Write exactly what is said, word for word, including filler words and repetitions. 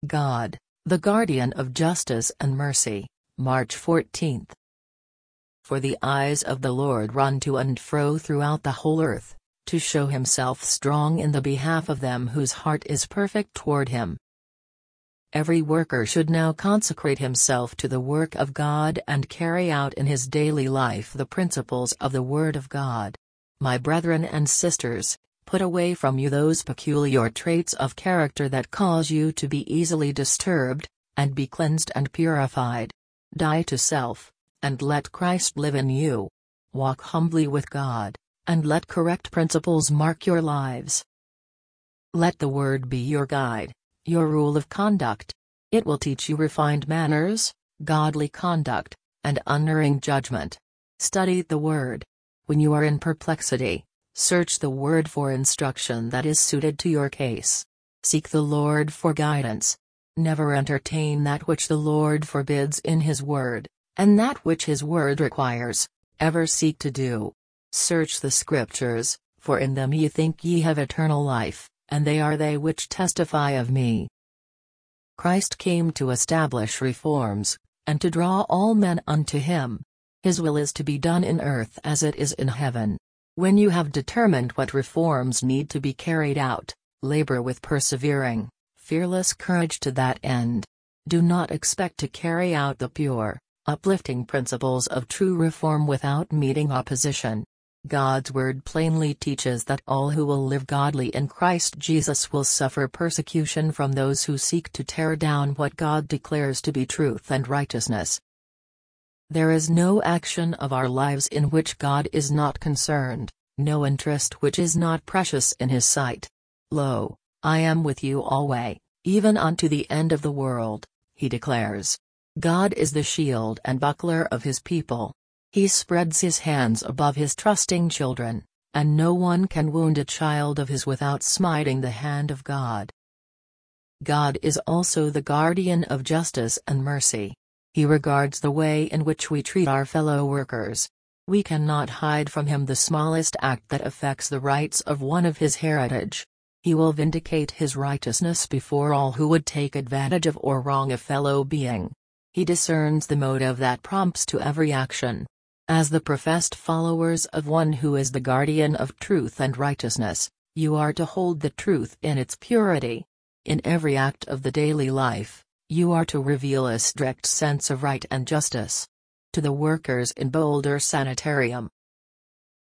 God, the guardian of justice and mercy, March fourteenth. For the eyes of the Lord run to and fro throughout the whole earth, to show himself strong in the behalf of them whose heart is perfect toward him. Every worker should now consecrate himself to the work of God and carry out in his daily life the principles of the Word of God. My brethren and sisters, put away from you those peculiar traits of character that cause you to be easily disturbed, and be cleansed and purified. Die to self, and let Christ live in you. Walk humbly with God, and let correct principles mark your lives. Let the Word be your guide, your rule of conduct. It will teach you refined manners, godly conduct, and unerring judgment. Study the Word. When you are in perplexity, search the Word for instruction that is suited to your case. Seek the Lord for guidance. Never entertain that which the Lord forbids in His Word, and that which His Word requires, ever seek to do. Search the Scriptures, for in them ye think ye have eternal life, and they are they which testify of me. Christ came to establish reforms, and to draw all men unto him. His will is to be done in earth as it is in heaven. When you have determined what reforms need to be carried out, labor with persevering, fearless courage to that end. Do not expect to carry out the pure, uplifting principles of true reform without meeting opposition. God's Word plainly teaches that all who will live godly in Christ Jesus will suffer persecution from those who seek to tear down what God declares to be truth and righteousness. There is no action of our lives in which God is not concerned, no interest which is not precious in His sight. Lo, I am with you alway, even unto the end of the world, He declares. God is the shield and buckler of His people. He spreads His hands above His trusting children, and no one can wound a child of His without smiting the hand of God. God is also the guardian of justice and mercy. He regards the way in which we treat our fellow workers. We cannot hide from Him the smallest act that affects the rights of one of His heritage. He will vindicate His righteousness before all who would take advantage of or wrong a fellow being. He discerns the motive that prompts to every action. As the professed followers of one who is the guardian of truth and righteousness, you are to hold the truth in its purity. In every act of the daily life, you are to reveal a strict sense of right and justice. To the workers in Boulder Sanitarium,